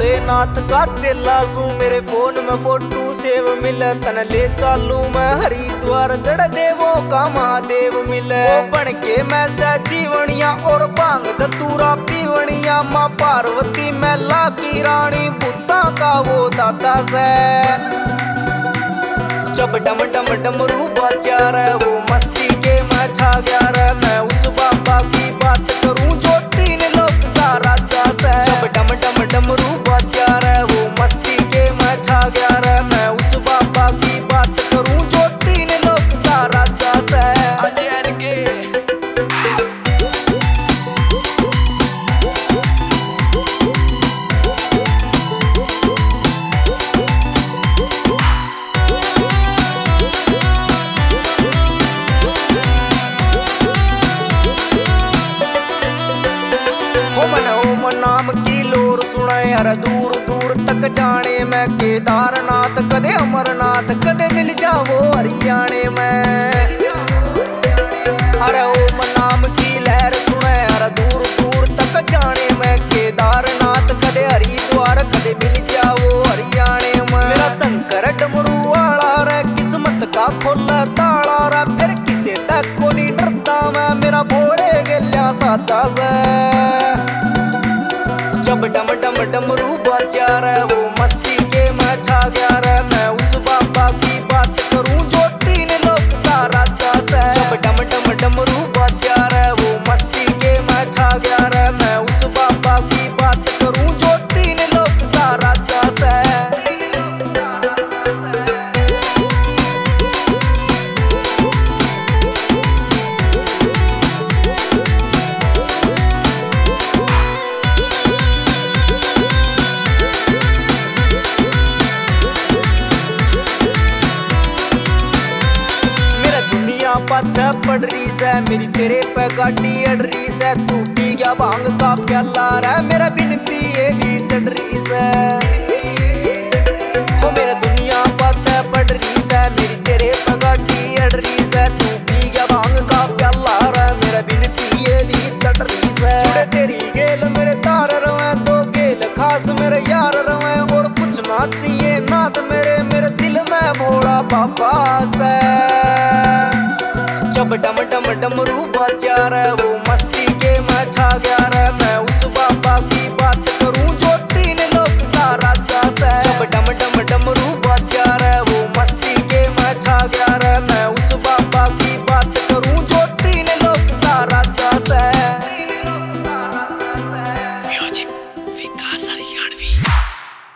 भोलेनाथ का चेला सू। मेरे फोन में फोटो सेव मिले तन ले चालू मैं हरिद्वार। जड़ देवों का महादेव मिले वो बन के मैं से जीवनिया और भांग धतूरा पीवनिया। माँ पार्वती मैला की रानी बुद्धा का वो दाता से। जब डम डम डमरू बाजा रे वो मस्ती के मैं छा गया रे। मैं उस बाबा की बात करूं जो तीन लोक का राजा से। जब डम डम डमरू बाजा रे वो मस्ती के मैं छा गया रे। मैं उस बाबा की बात करूं जो तीन लोक का राजा से। अजय के ओम नाम की लोर सुने हर दूर दूर तक जाने। मैं केदारनाथ कदे अमरनाथ कदे मिल जावो हरियाणे में। अरे ओम नाम की लहर सुने हर दूर दूर तक जाने। मैं केदारनाथ कदे हरिद्वार कदे मिल जावो हरियाणे में। मेरा शंकर डमरू वाला रे किस्मत का खोला ताला रे। फिर किसे तक को नहीं डरता मैं मेरा भोले गेल्या साचा से। जब डम डम डमरू बाजा रे वो मस्ती के मैं छा गया रे। मैं उस बाबा की बात करूं जो तीन लोक का राजा से। जब डम डम डमरू बाजा रे वो मस्ती के मैं छा गया रे। मैं उस बाबा की बात करूं जो तीन लोक का राजा से। पाछा पड़ रही से मेरी तेरे पे गाड़ी अड़ रही से। तू पी गया भांग का प्याला रे मेरा बिन पिए भी चढ़ रही से। हो मेरा दुनिया पाछा पड़ रही से मेरी तेरे पे गाड़ी अड़ रही से। तू पी गया भांग का प्याला रे मेरा बिन पिए भी चढ़ रही से। जुड़े तेरी गेल मेरे तार रवे तो गेल खास मेरे यार रवे। और कुछ ना चाहिए नाथ मेरे दिल में भोला बाबा से। जब डम डम डमरू बाजा रे वो मस्ती के मैं छा गया रे।